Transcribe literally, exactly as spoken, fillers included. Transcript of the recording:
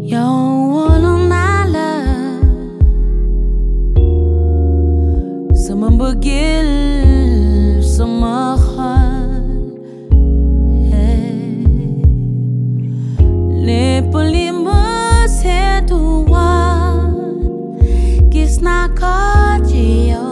Yung walang nalan sa mambagil sa mahal, hey. Lipulimos hetuan kisna kajio